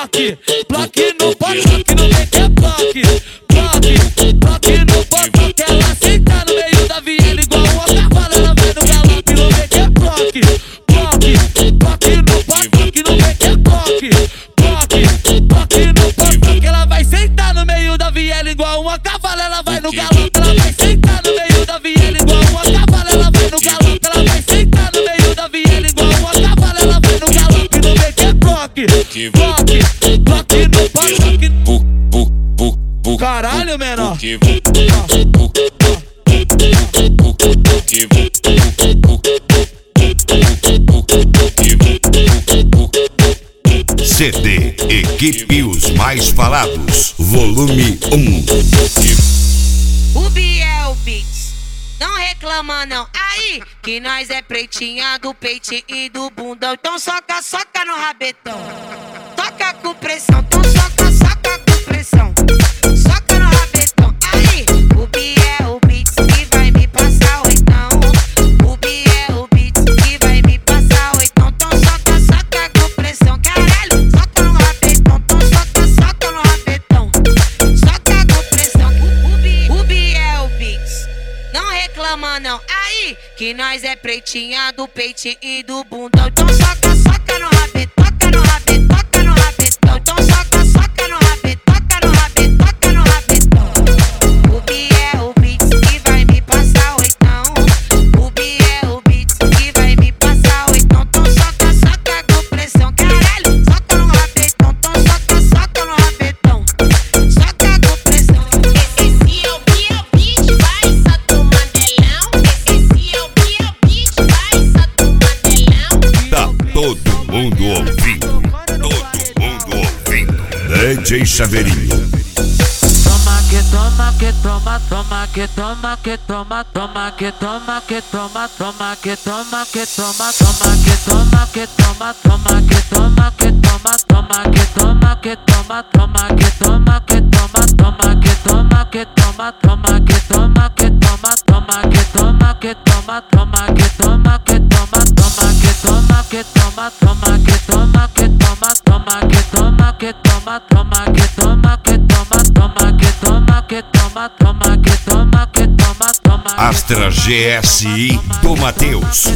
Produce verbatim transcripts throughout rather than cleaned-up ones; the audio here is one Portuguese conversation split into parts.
bloque, bloque no bloque no meio que é bloque, bloque, bloque no bloque. Ela senta no meio da viela igual uma cavalo, ela vai no galope no meio que é bloque, bloque, bloque no bloque no meio que é bloque, bloque, bloque no bloque. Ela vai sentar no meio da viela igual uma cavalo, ela vai no galope. Ela vai sentar no meio da viela igual uma cavalo, ela vai no galope. Ela vai sentar no meio da viela igual uma cavalo, ela vai no galope no meio que é bloque, bloque, bloque no bloque. Caralho, menor. C D Equipe Os Mais Falados, volume um. O Biel Beats, não reclama não. Aí, que nós é pretinha do peitinho e do bundão. Então soca, soca no rabetão. Toca com pressão, então soca, soca com pressão. Soca no rabetão. Aí, o Biel Beats que vai me passar o oitão. O Biel Beats que vai me passar o oitão. Então soca, soca com pressão. Caralho, soca no rabetão. Então soca, soca no rabetão. Soca com pressão. O, Bi, o Biel Beats, não reclama não. Aí, que nós é pretinha do peitinho e do bundão. Então soca, soca no rabetão. Toca no rabetão, toca no rabetão. Então soca, soca no rabetão. Toca no rabetão, toca no rabetão. O Biel Beats que vai me passar o oitão. O Biel Beats que vai me passar o oitão. Então soca, soca com pressão. Caralho, soca no rabetão. Então soca, soca no rabetão. Soca com pressão. Esse é o Biel Beats, vai Sato Mandelão. Esse é o Biel Beats, vai Sato Mandelão. Tá todo mundo ouvindo, todo mundo ouvindo. D J Chaveirinho. Toma que toma que toma, toma que toma que toma, toma que toma que toma, toma que toma que toma, toma que toma que toma, toma que toma que toma, toma que toma que toma, toma que toma que toma, toma que toma que toma, toma que toma que toma, toma que toma que toma, toma que toma que toma, toma que toma que toma, toma que toma que toma, toma que toma que toma, toma que toma que toma, toma que toma que toma, toma que toma que toma, toma. Astra G S I do Matheus.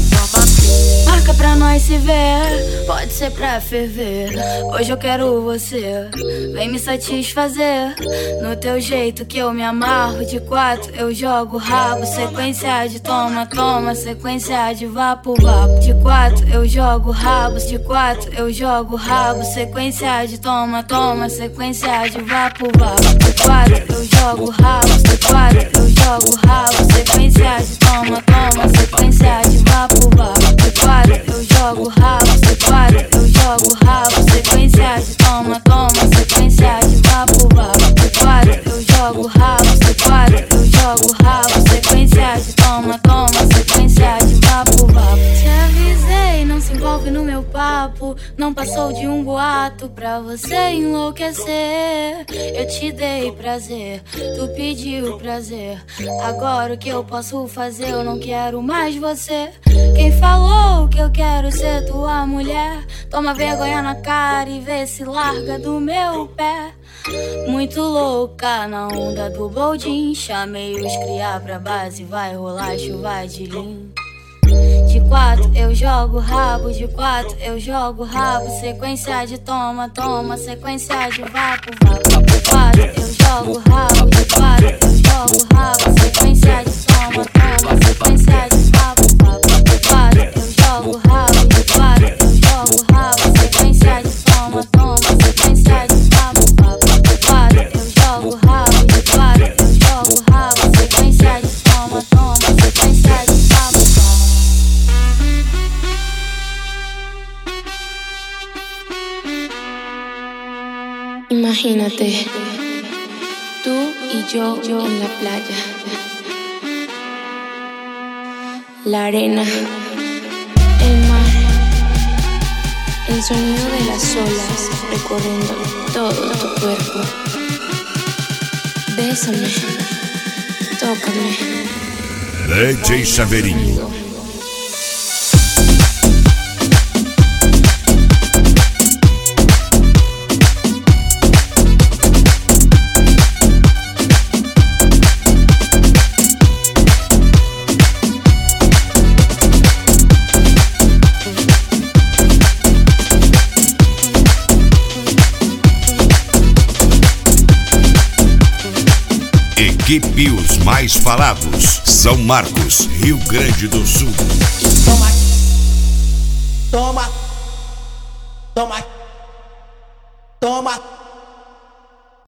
Marca pra nós se ver, pode ser pra ferver. Hoje eu quero você, vem me satisfazer. No teu jeito que eu me amarro, de quatro eu jogo rabo. Sequência de toma, toma, sequência de vapo, vapo. De quatro eu jogo rabos, de quatro eu jogo rabo. Sequência de toma, toma, sequência de vapo, vapo. De quatro eu jogo rabos, de quatro eu jogo rabo. Sequência de toma, toma, sequência de vapo, vapo. De quatro eu jogo rabo, de quatro eu jogo rabo. Sequência de toma, toma, sequência de vapo, vapo. De quatro eu jogo rabo, de quatro eu jogo rabo. Sequência de toma, toma, sequência de vapo, vapo. Te avisei, não se envolve no meu papo. Não passou de um boato pra você enlouquecer. Eu te dei prazer, tu pediu prazer. Agora o que eu posso fazer? Eu não quero mais você. Quem falou que eu quero ser tua mulher? Toma vergonha na cara e vê se larga do meu pé. Muito louca na onda do boldin. Chamei os cria pra base, vai rolar chuva de lim. De quatro eu jogo rabo, de quatro eu jogo rabo. Sequência de toma, toma, sequência de vapo, vapo. De quatro eu jogo rabo, de quatro eu jogo rabo. Sequência de toma, toma, sequência de vapo, vapo. De quatro eu jogo rabo, de quatro eu jogo rabo. Sequência de toma, toma, sequência de vapo, vapo. De quatro eu jogo rabo, de quatro eu jogo rabo. Sequência de toma, toma, sequência de vapo, vapo. Imagínate, tú y yo, yo en la playa, la arena, el mar, el sonido de las olas recorriendo todo tu cuerpo. Bésame, tócame. D J Chaveirinho. Equipe Os Mais Falados, São Marcos, Rio Grande do Sul. Toma, toma, toma, toma.